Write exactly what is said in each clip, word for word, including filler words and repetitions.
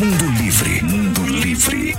Mundo Livre, Mundo Livre.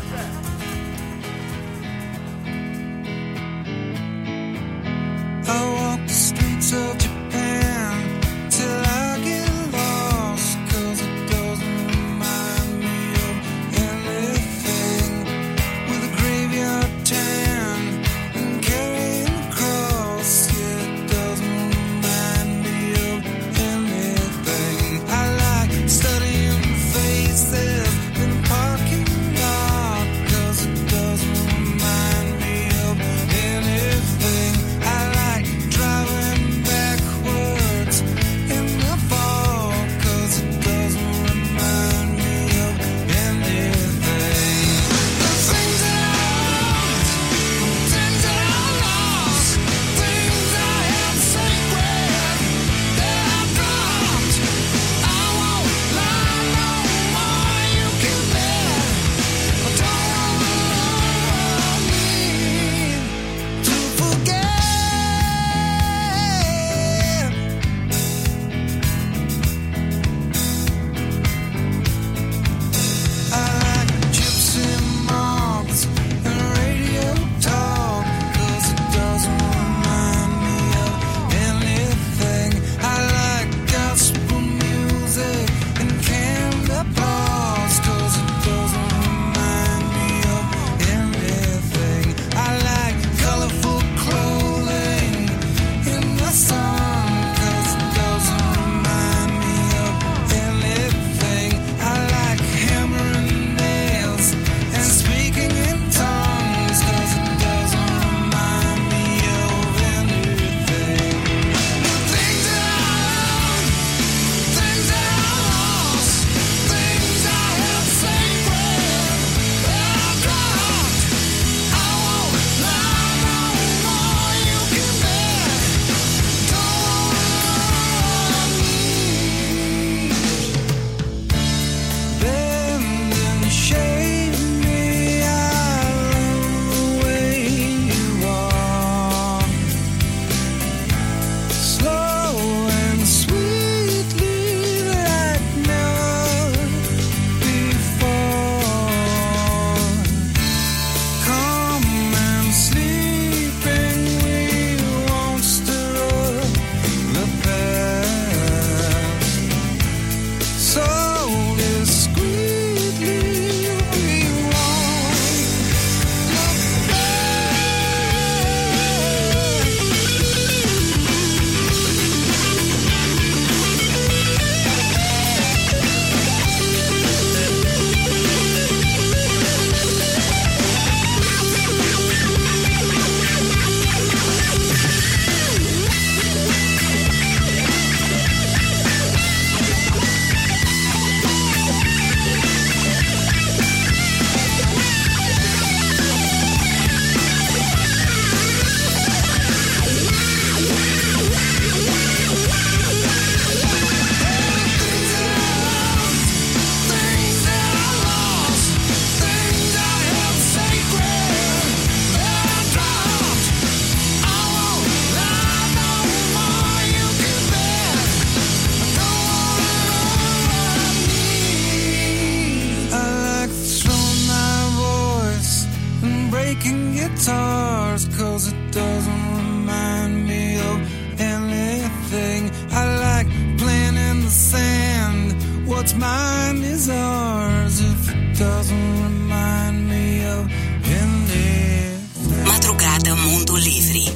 Madrugada Mundo Livre.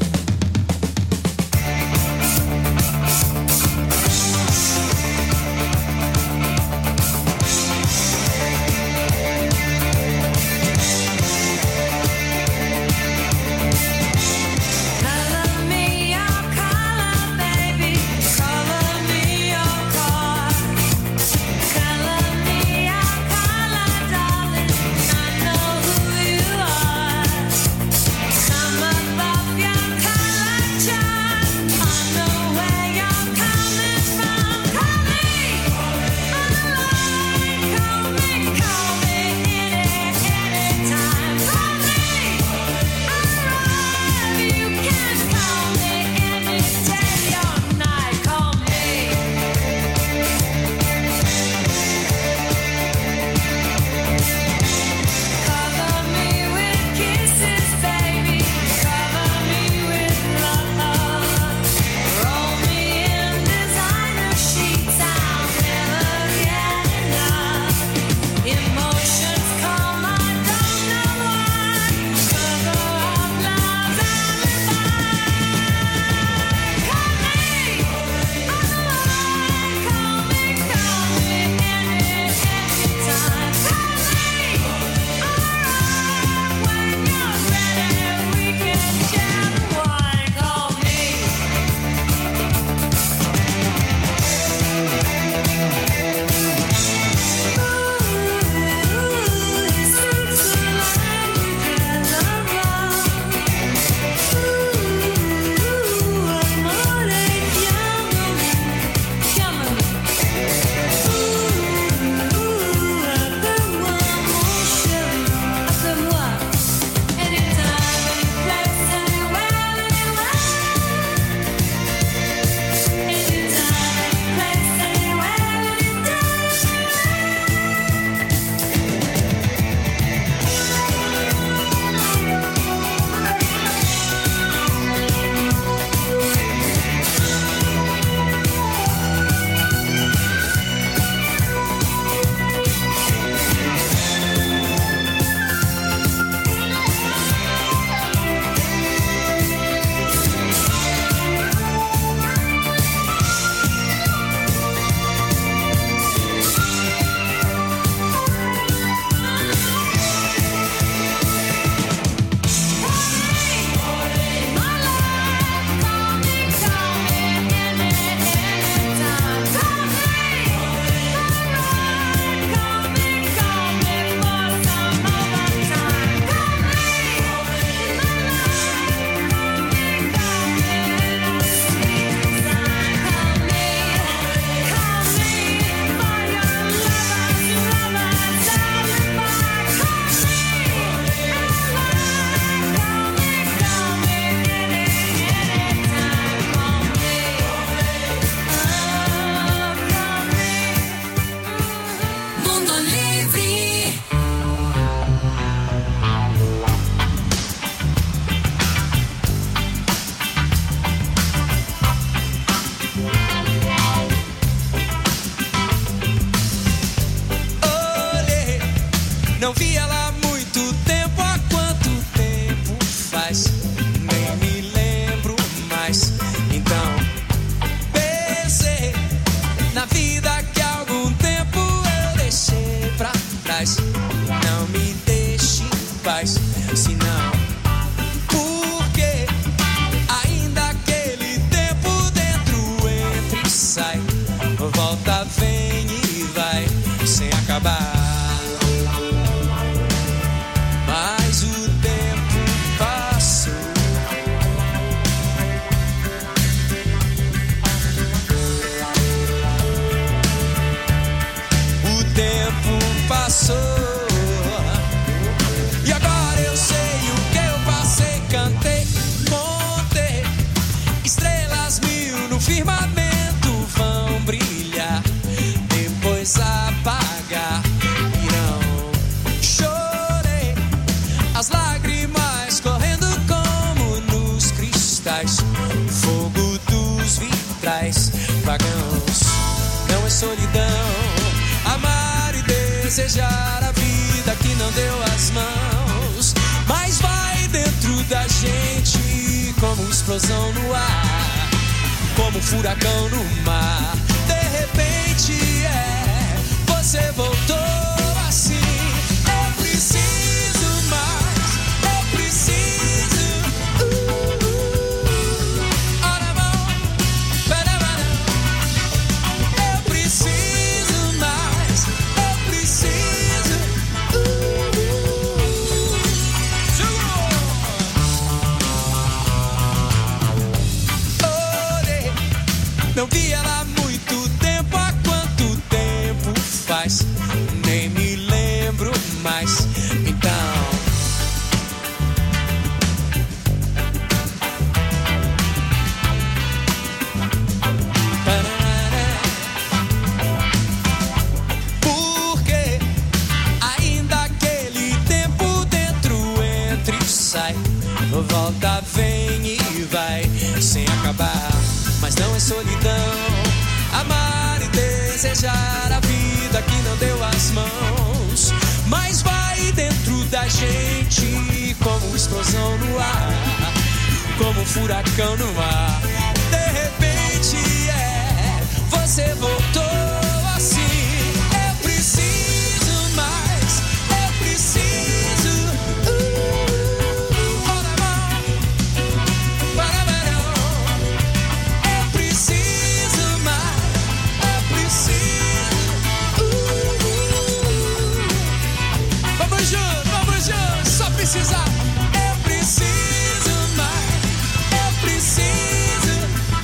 Come above your volta vem e vai sem acabar. Mas o tempo passou. O tempo passou. E agora eu sei o que eu passei. Cantei, montei estrelas mil no firmamento, vão brilhar, depois apagar. Irão, chorei, as lágrimas correndo como nos cristais, fogo dos vitrais. Vagãos, não é solidão, amar e desejar a vida que não deu as mãos, mas vai dentro da gente como explosão no ar, como furacão no mar. De repente é, você voltou assim. Eu preciso mais, eu preciso. Uh, uh, ora bom, barabara. Eu preciso mais, eu preciso. Uh, uh, Olhei, não vi ela há muito tempo. Há quanto tempo faz? Nem me lembro mais. Então, porque ainda aquele tempo dentro entra e sai, volta vem e vai sem acabar. Mas não é solidão, amar e desejar a vida que não deu as mãos, mas vai dentro da gente como explosão no ar, como furacão no mar. De repente é, você voltou assim. Eu preciso mais, eu preciso. Uh, ora bom, barabara. Eu preciso mais, eu preciso. Uh, vamos juntos, vamos juntos, só precisar. Eu preciso mais, eu preciso.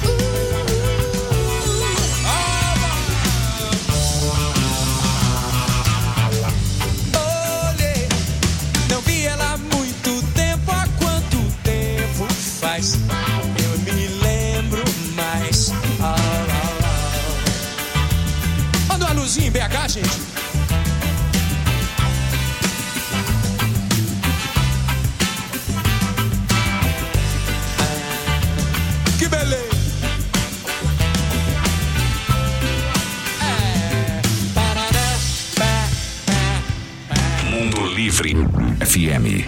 Olhei, não vi ela há muito tempo. Há quanto tempo faz? Eu me lembro mais. Ah, ah, ah. Manda uma luzinha em B H, gente. Que beleza. É. Parará, pá, pá, pá. Mundo Livre F M.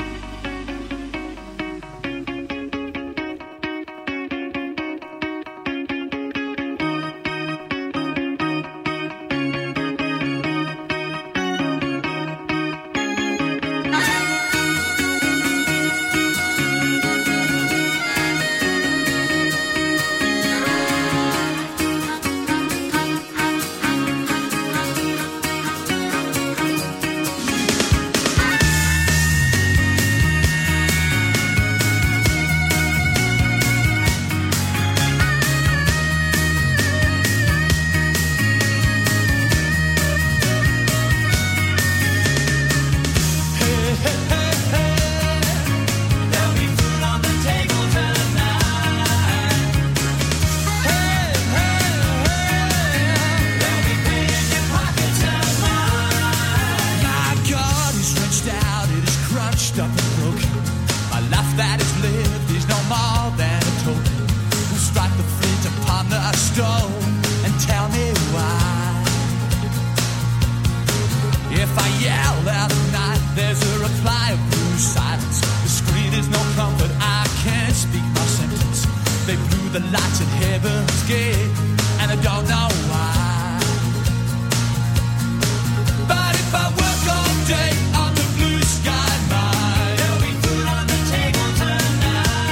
the lights at heaven's gate, and I don't know why. But if I work all day on the blue sky mine, there'll be food on the table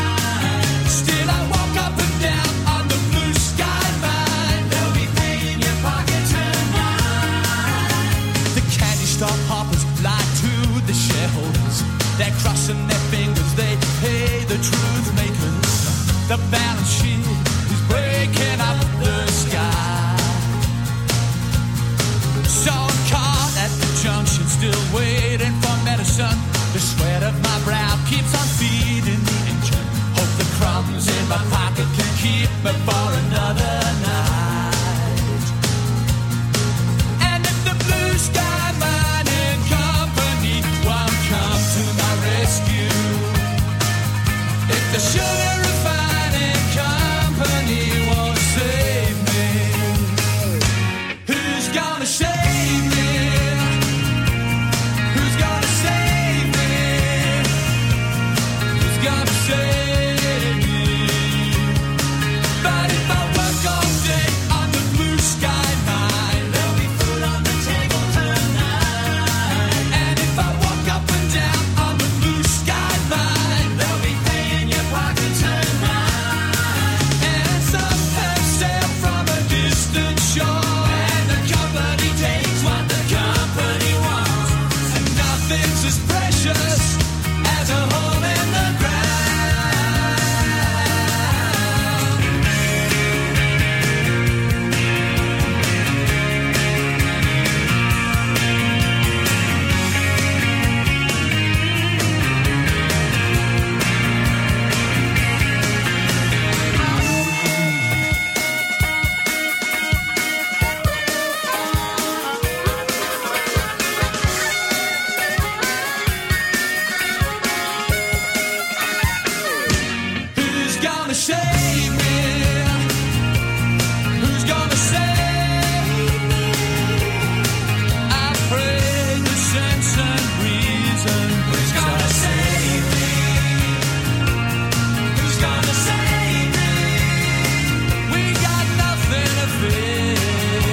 tonight. Still I walk up and down on the blue sky mine. There'll be pain in your still waiting for medicine. The sweat of my brow keeps on feeding the engine. Hope the crumbs in my pocket can keep me for another night. And if the blue sky mining company won't come to my rescue, if the sugar refining company won't save me, who's gonna save me? Who's gonna save me? Who's gonna save me? But if I work all day on the blue sky mine, there'll be food on the table tonight. And if I walk up and down on the blue sky mine, there'll be pay in your pocket tonight. And some have sailed from a distant shore, and the company takes what the company wants. And nothing's as precious as a hole in the ground. Who's gonna save me? Who's gonna save me? I pray the sense and reason. Who's gonna save me? Who's gonna save me? We got nothing to fear.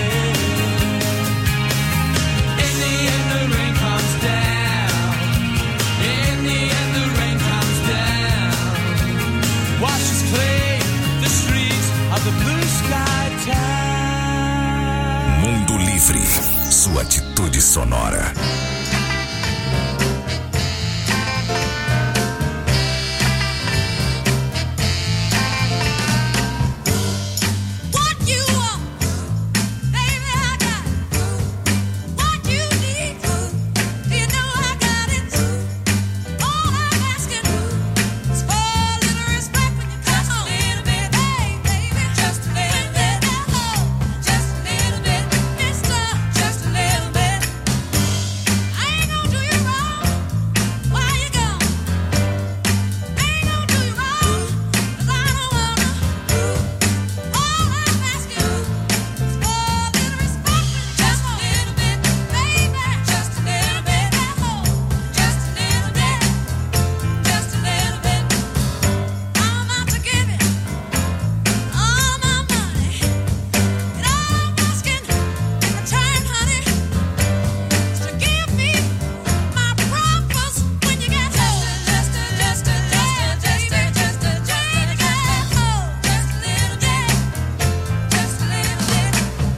In the end the rain comes down. In the end the rain comes down. Washes clean the streets of the blue sky town. Mundo Livre, sua atitude sonora. What you want, baby, I got it. What you need, you know I got it. All I'm asking is for a little respect when you come home. Just a little bit, hey, baby, just a little bit. Oh, just a little bit, mister, just a little bit. I ain't gonna do you wrong. Why you gone? I ain't gonna do you wrong, 'cause I don't wanna. All I'm asking is for a little respect. Just a little bit, baby, just a little bit. Oh, just a little bit, just a little bit. I'm out to give you all my money, and all I'm asking in return, honey, is to give me my breakfast when you get home. Just a, just a, just a, just a, just a, just a, oh, just a little bit, just a little bit.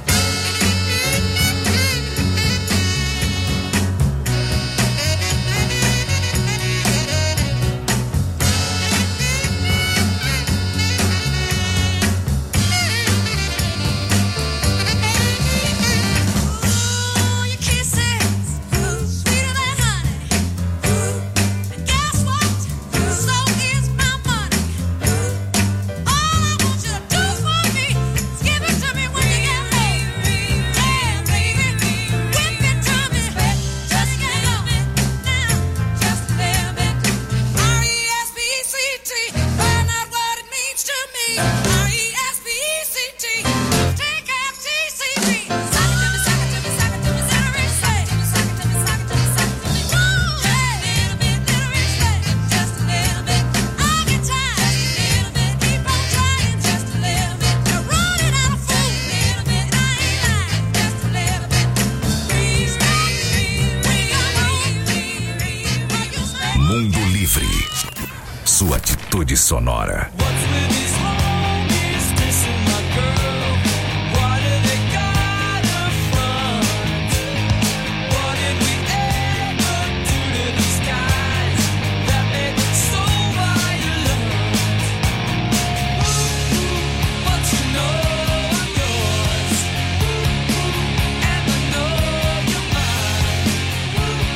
Ooh, your kisses, sweeter than honey. And guess what? So is my money. All I want you to do for me is give it to me when you get home. Yeah, baby, whip it to me. Just get on it now, just a little bit. R E S P E C T, find out what it means to me. R E S P E C T, take F T C B. Sock it to me, sock it to me, sock it to me, sock it to me, sock it to me, sock it to me, sock it to me. Woo! Yeah, little bit, little respect, just a little bit. I get tired, little bit, keep on trying, just a little bit. You're running out of food, little bit, I ain't lying, just a little bit. Please stop me, we are home, where you stay. Mundo Livre, sua atitude sonora. What's with these homies dissing my girl? What do they got her from? What did we ever do to these guys that made them so violent? But you know I'm yours, and I know you're mine.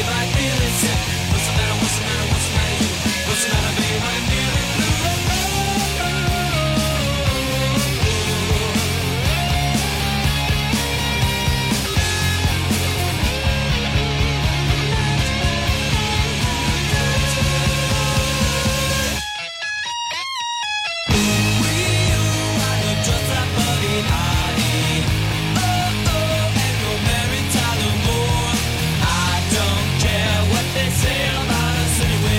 if I feeling sick? What's the matter, what's the matter, what's the matter, you? What's the matter, babe, I'm feeling blue. Say about us anyway.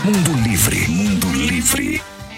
Mundo Livre. Mundo Livre.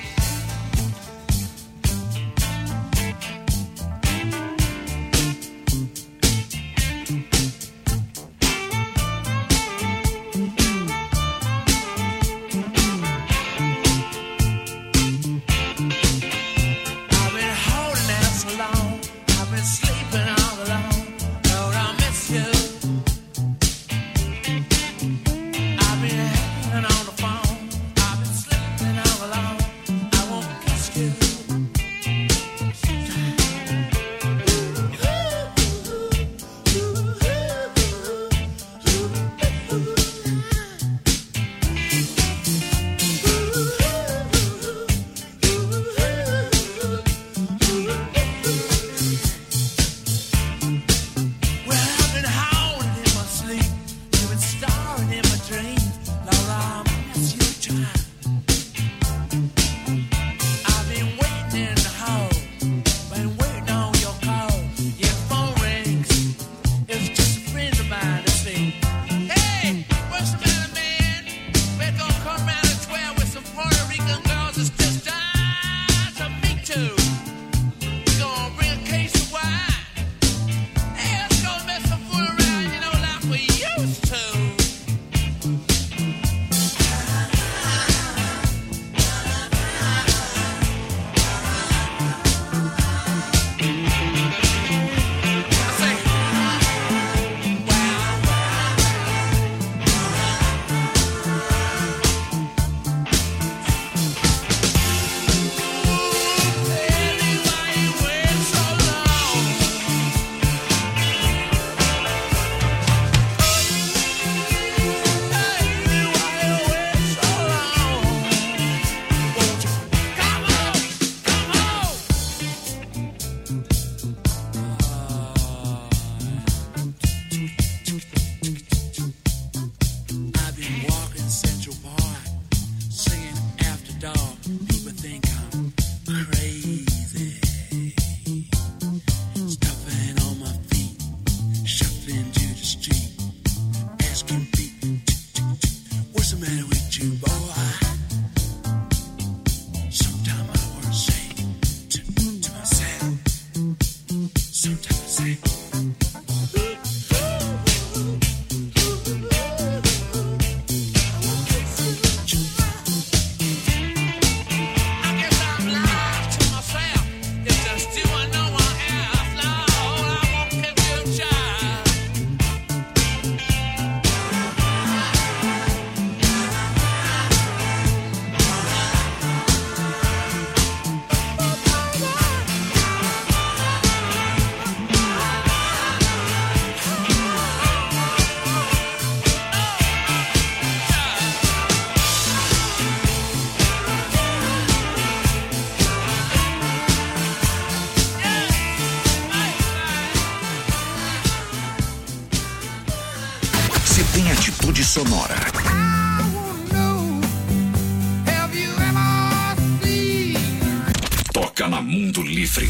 Tem atitude sonora. Toca na Mundo Livre.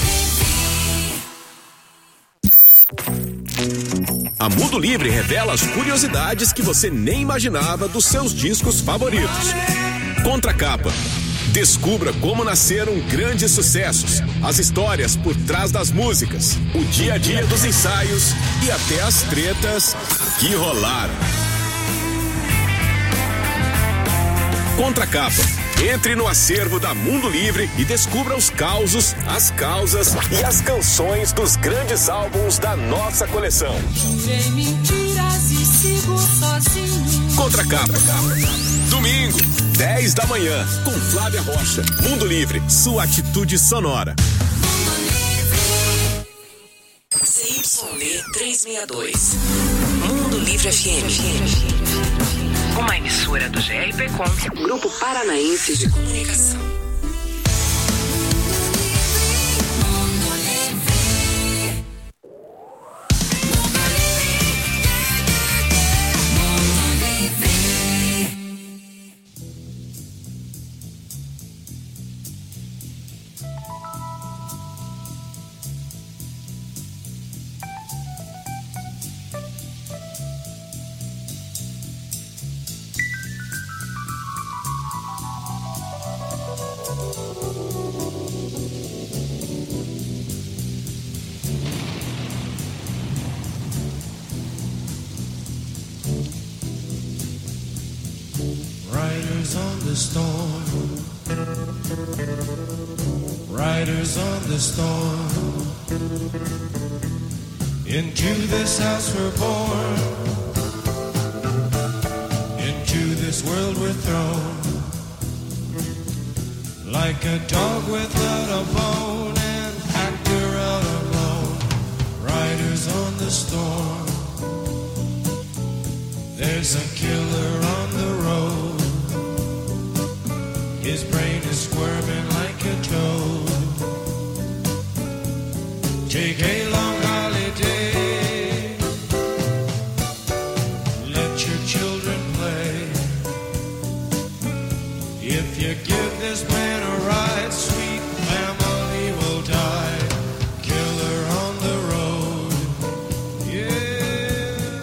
A Mundo Livre revela as curiosidades que você nem imaginava dos seus discos favoritos. Contracapa. Descubra como nasceram grandes sucessos, as histórias por trás das músicas, o dia a dia dos ensaios e até as tretas que rolaram. Contracapa. Entre no acervo da Mundo Livre e descubra os causos, as causas e as canções dos grandes álbuns da nossa coleção. Sem mentiras e sigo sozinho. Contracapa. Domingo, dez da manhã, com Flávia Rocha. Mundo Livre, sua atitude sonora. C Y D trezentos e sessenta e dois. Mundo Livre F M. Uma emissora do G R P Com, Grupo Paranaense de Comunicação. the storm. Riders on the storm. Into this house we're born. Into this world we're thrown. Like a dog without a bone, and actor out alone. Riders on the storm. There's a killer on the road. His brain is squirming like a toad. Take a long holiday. Let your children play. If you give this man a ride, sweet family will die. Killer on the road. Yeah.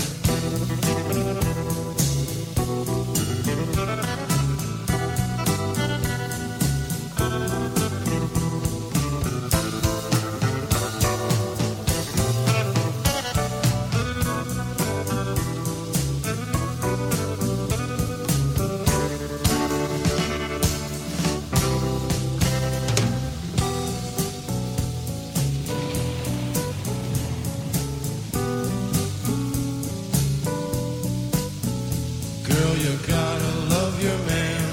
Girl, you gotta love your man.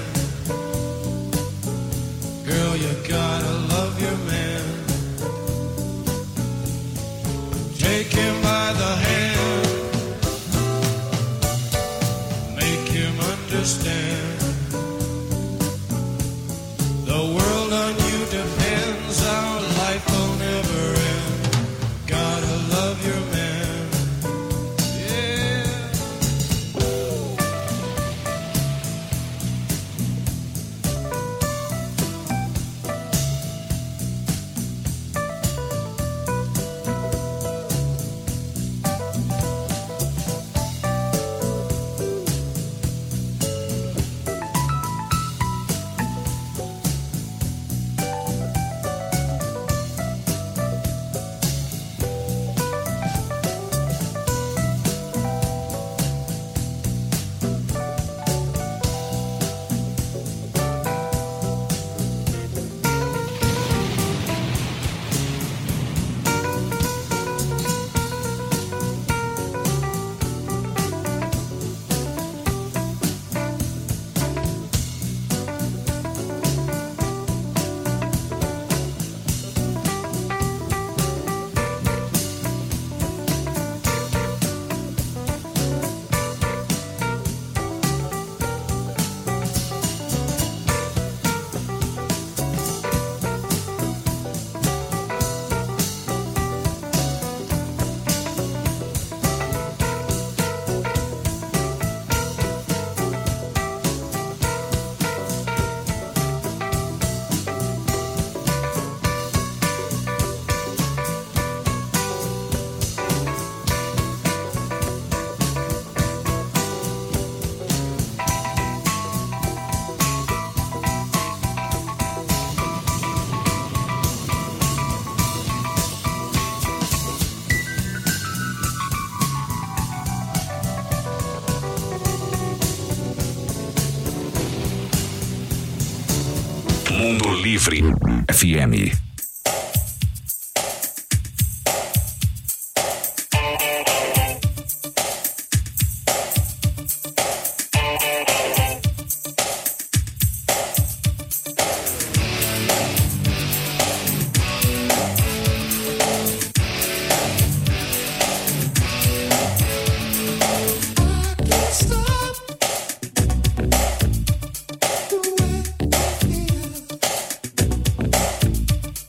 Girl, you gotta love your man. Take him by the hand. Make him understand. The world on you depends. Our life will never end. Gotta love your man. Yeah. Mundo Livre F M. Stop the way I feel.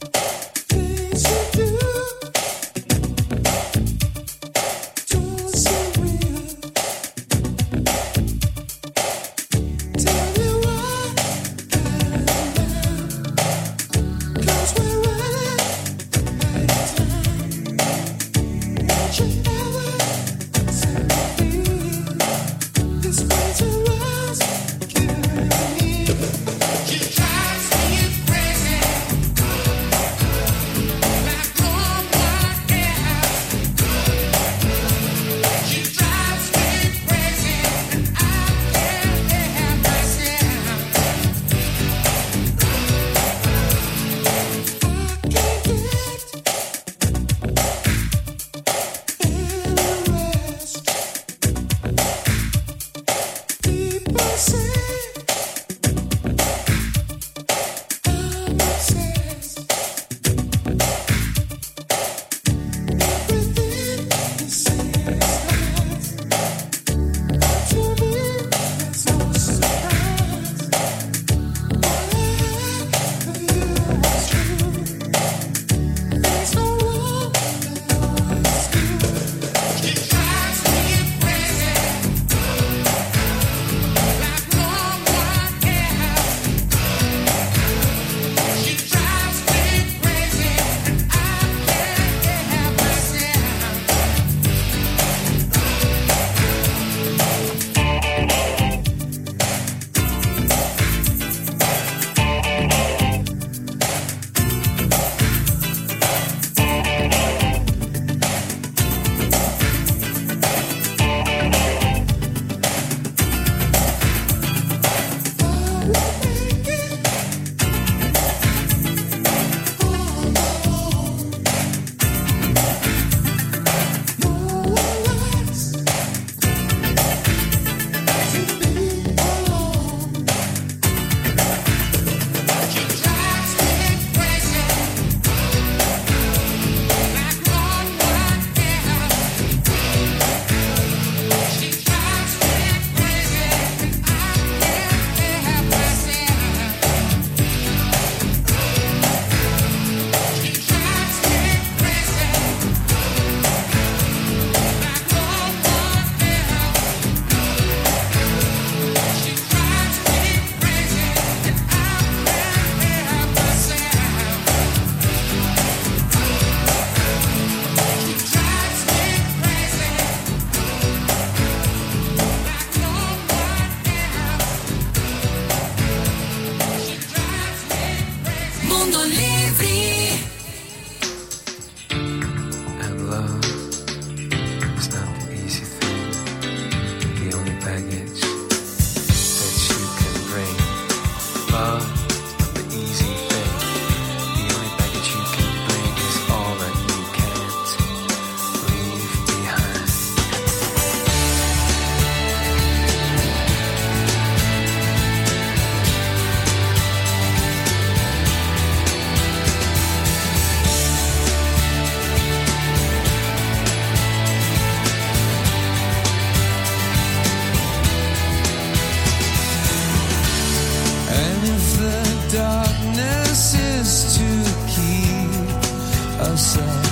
of set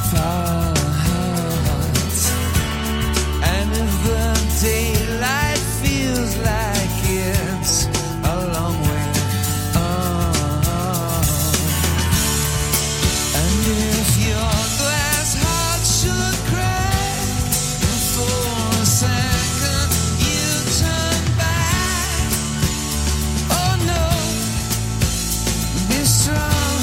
parts. And if the daylight feels like it's a long way on, and if your glass heart should crack for a second, you turn back. Oh no, be strong.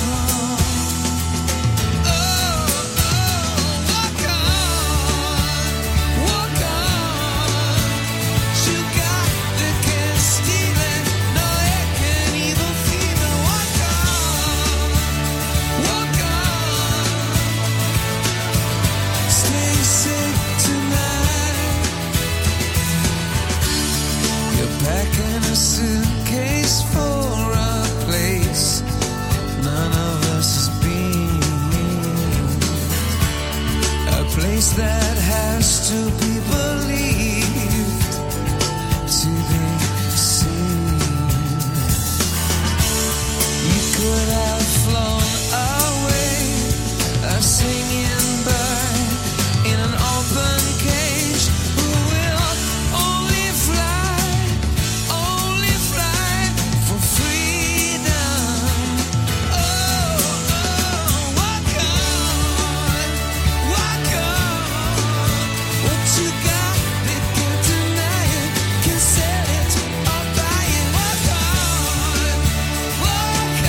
Oh, oh, walk on, walk on. You got the can't steal it, no it can't even feel it. Walk on, walk on. Stay safe tonight. You're packing a suitcase for a place none of us has been, a place that has to be believed to be seen. You could have flown away, a singing bird in an open cage who will only fly, only fly for freedom. Oh, oh, walk on, walk on. What you got, they can't deny it, can sell it or buy it. Walk on, walk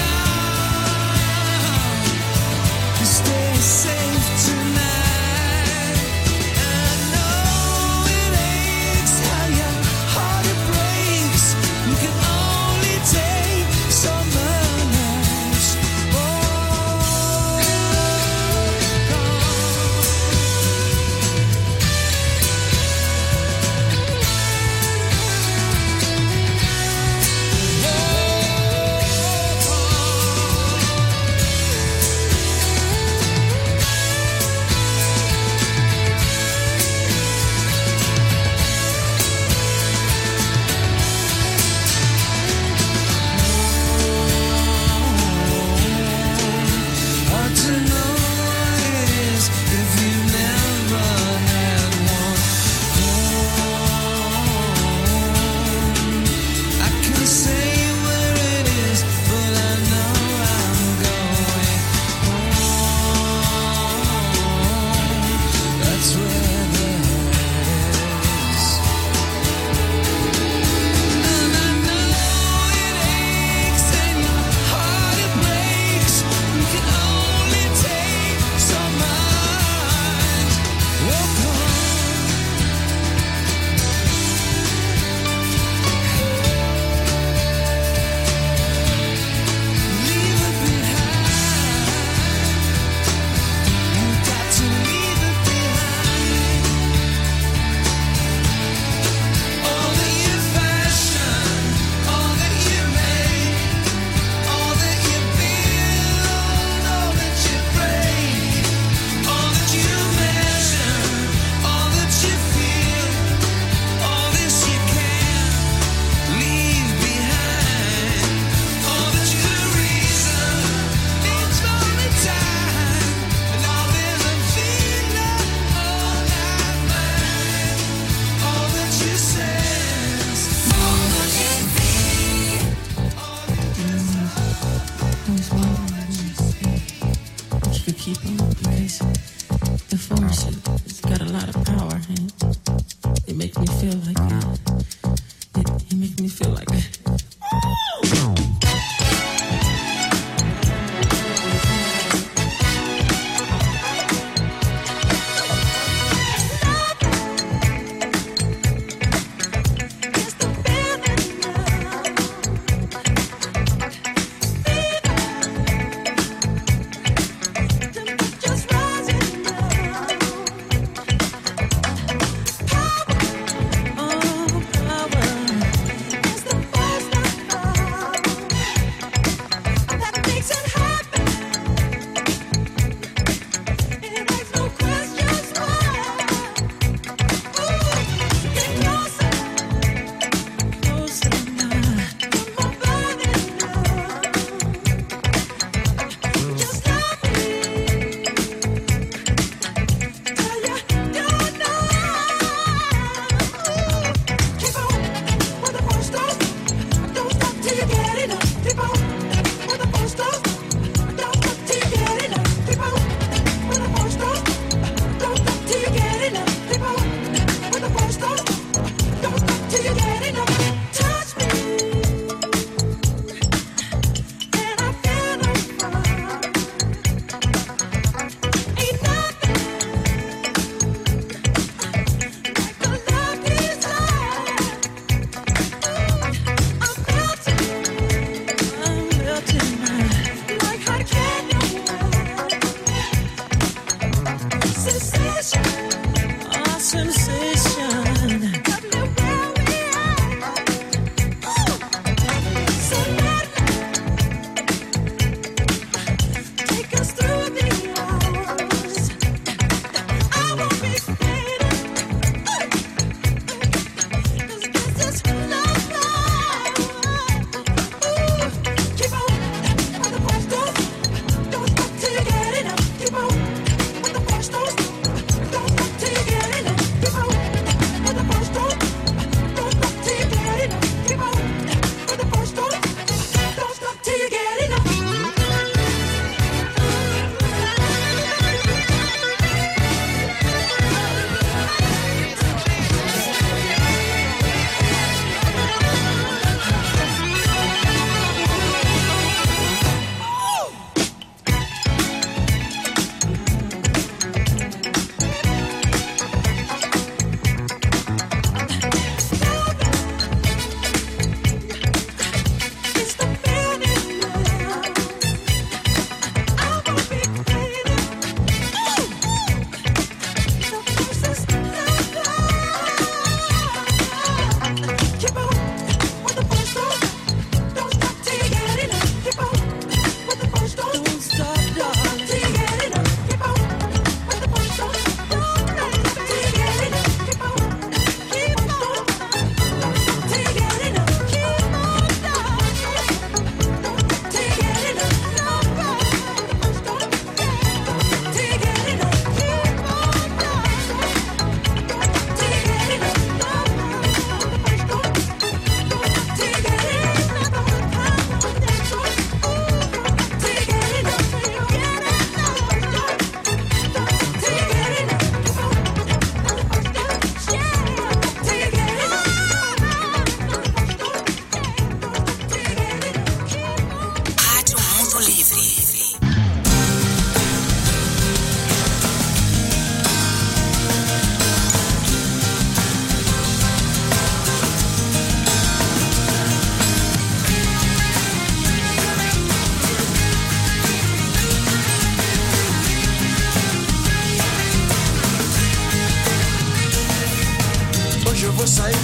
on. Stay safe tonight. I know it aches, how your heart it breaks. You can only take so much. Walk hard to know what it is if you never had one home. I can say where it is, but I know I'm going home. That's where the hurt is. And I know it aches and your heart it breaks. You can only take so much. Walk on. Leave it behind. You got to leave it behind. All that you fashion, all that you make, all that you build, all that you break, all that you measure, all that you feel, all this you can't leave behind. All that you reason needs only time, and all there's a feeling all that mine. All that you sense, all that you feel, all that you You could keep on because the force, it, it's got a lot of power and it makes me feel like it, it, it makes me feel like it. Just rising now.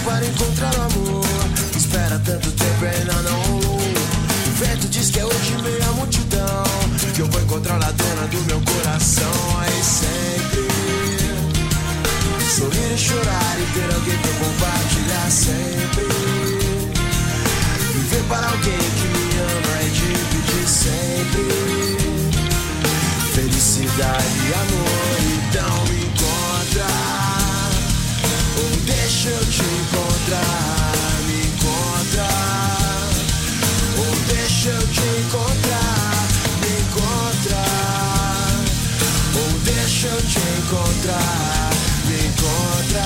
para encontrar o amor. Espera tanto tempo e ainda não rolou. O vento diz que é hoje meio a multidão, que eu vou encontrar a dona do meu coração. Aí sempre sorrir e chorar e ter alguém pra compartilhar sempre. Viver para alguém que me ama e dividir sempre felicidade e amor. Então me encontra, ou deixa eu te encontrar. Me encontra, ou deixa eu te encontrar. Me encontra, ou deixa eu te encontrar. Me encontra,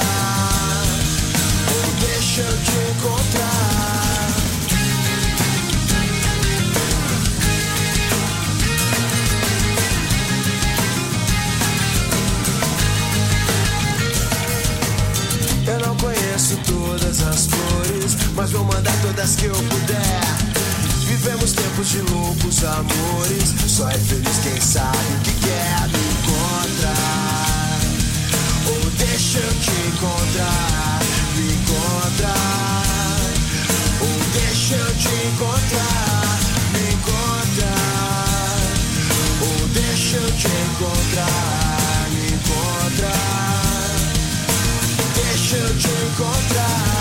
ou deixa eu te encontrar. Eu não conheço todas as flores, mas vou mandar todas que eu puder. Vivemos tempos de loucos amores, só é feliz quem sabe o que quer. Me encontrar, ou deixa eu te encontrar. Me encontrar, ou deixa eu te encontrar. Me encontrar, ou deixa eu te encontrar. Me encontrar, deixa eu te encontrar.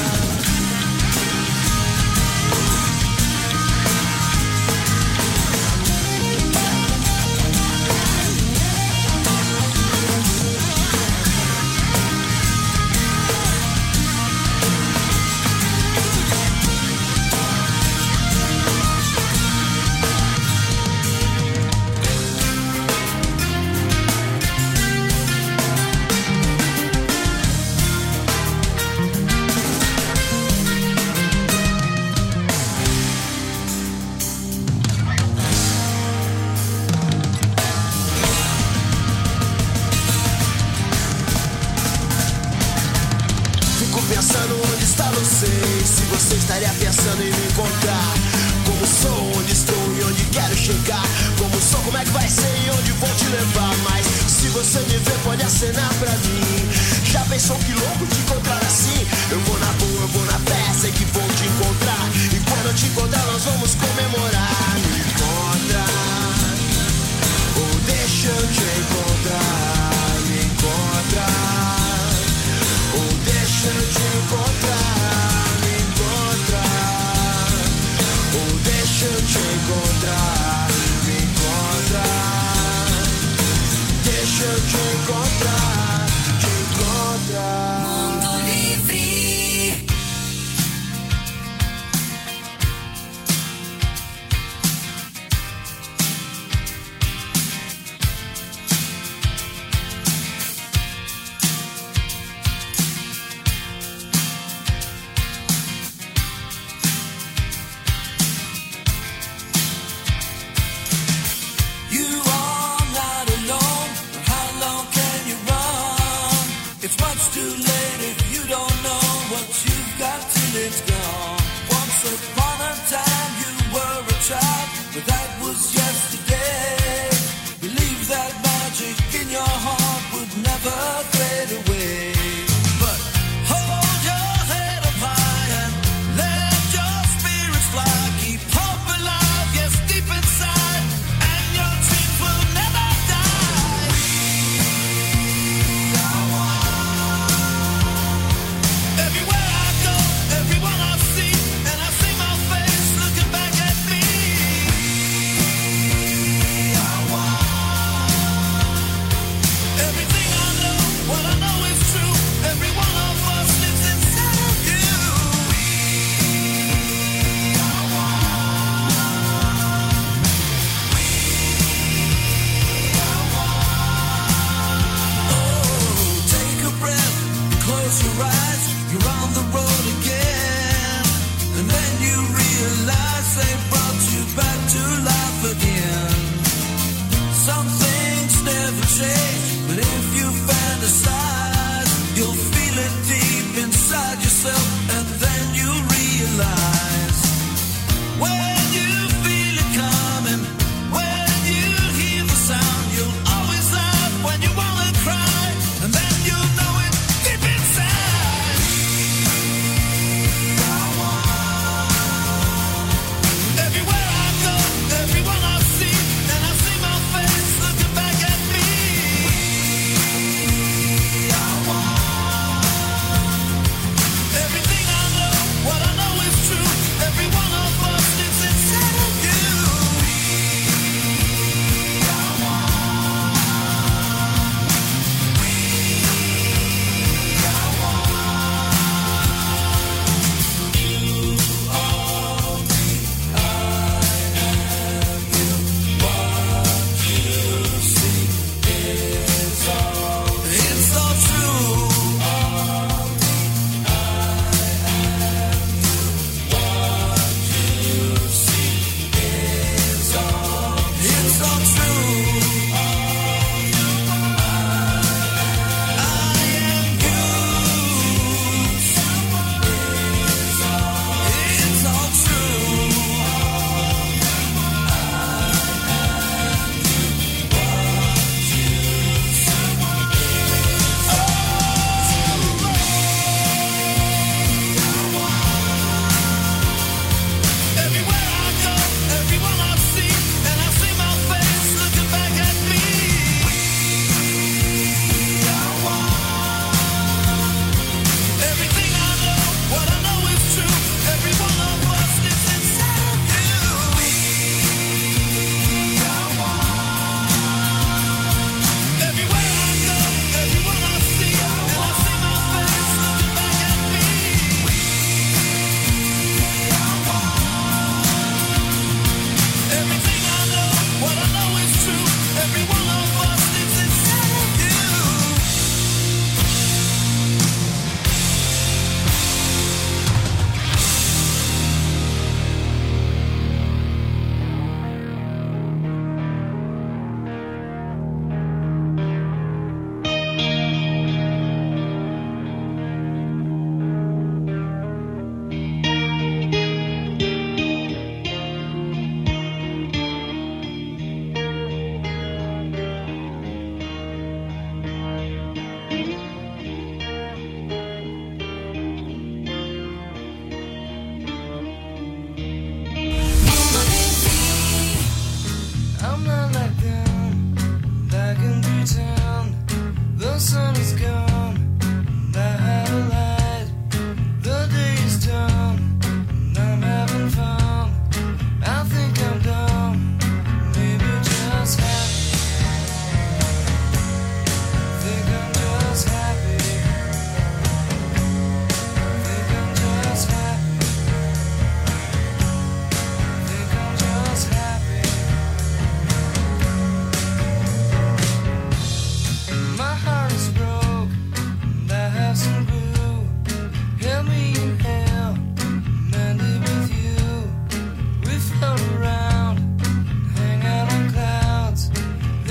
Pensando onde está você, se você estaria pensando em me encontrar. Como sou, onde estou e onde quero chegar. Como sou, como é que vai ser e onde vou te levar. Mas se você me ver, pode acenar pra mim. Já pensou que louco te encontrar assim? Eu vou na boa, eu vou na fé, sei que vou te encontrar. E quando eu te encontrar, nós vamos comemorar. Me encontra, ou deixa eu te encontrar. Me encontra, ou deixa eu te encontrar. Me encontrar, ou deixa eu te encontrar. Me encontrar, deixa eu te encontrar. Te encontrar. Mundo Livre.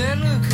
then look